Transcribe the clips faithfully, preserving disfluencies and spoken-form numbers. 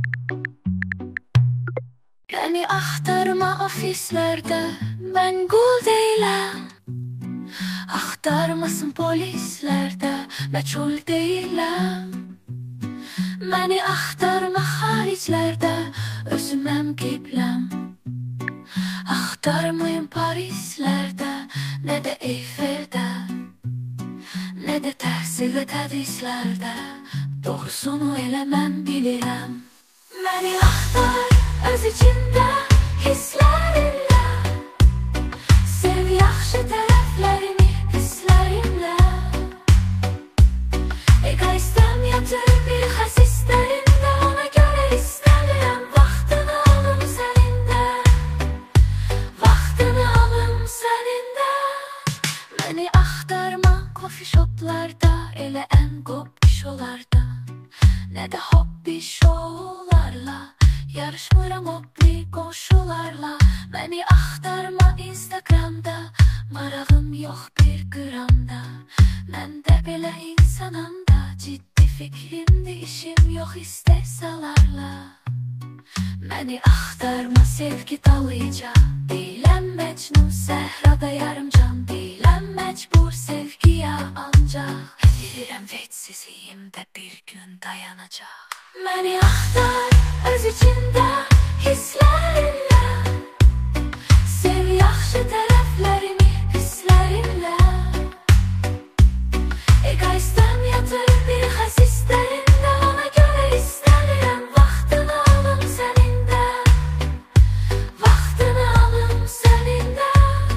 Beni axtarma ofislərdə, mən qul deyiləm. Axtarmasın polislərdə, məchul deyiləm. Məni axtarma xariclərdə, özüməm qibləm. Axtarmayın Parislərdə, nə də Eyfeldə, nə də təhsil tədrislərdə. Doğrusunu elə mən bilirəm. Məni axtar öz içində hisslərinlə, sev yaxşı tərəflərimi hisslərinlə. Egoistəm yatır bir xəsistlərində, ona görə istəmirəm vaxtını alım sənində, vaxtını alım sənində. Məni axtarma kofi shoplarda, elə ən qop şolarda, nə də hobbi şovlarla. Yarışmıram hobbi qonşularla. Məni axtarma Instagramda, marağım yox bir qramda. Mən də belə insanam da, ciddi fikrimdi, işim yox istehsalarla. Məni axtarma sevgi dalıca, deyiləm Məcnun, səhrada yarımcan, deyiləm məcbur sevgiyə ancaq. Bilirəm vecsizliyim də bir gün dayanacaq. Məni axtar öz içində hisslərinlə, sev yaxşı tərəflərimi hisslərinlə. Egoistəm yatır bir xəsistlərində, ona görə istəmirəm vaxtını alım sənində, vaxtını alım sənində.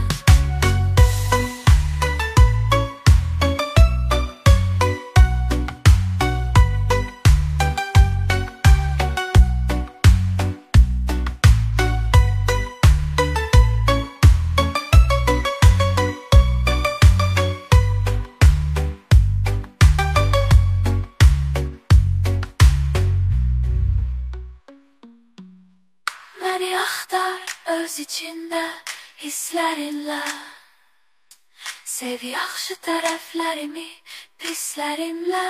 Məni axtar öz içində hisslərinlə, sev yaxşı tərəflərimi pislərimlə.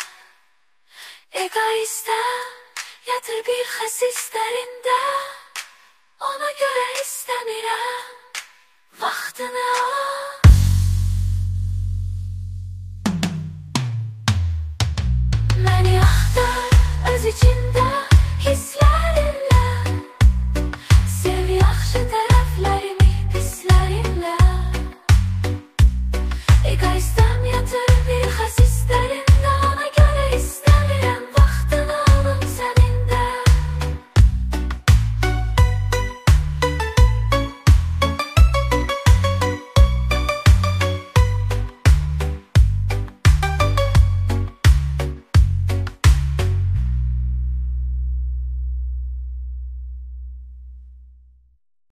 Egoistəm yatır bir xəsistlərində, ona görə istəmirəm vaxtını al. Məni axtar öz içində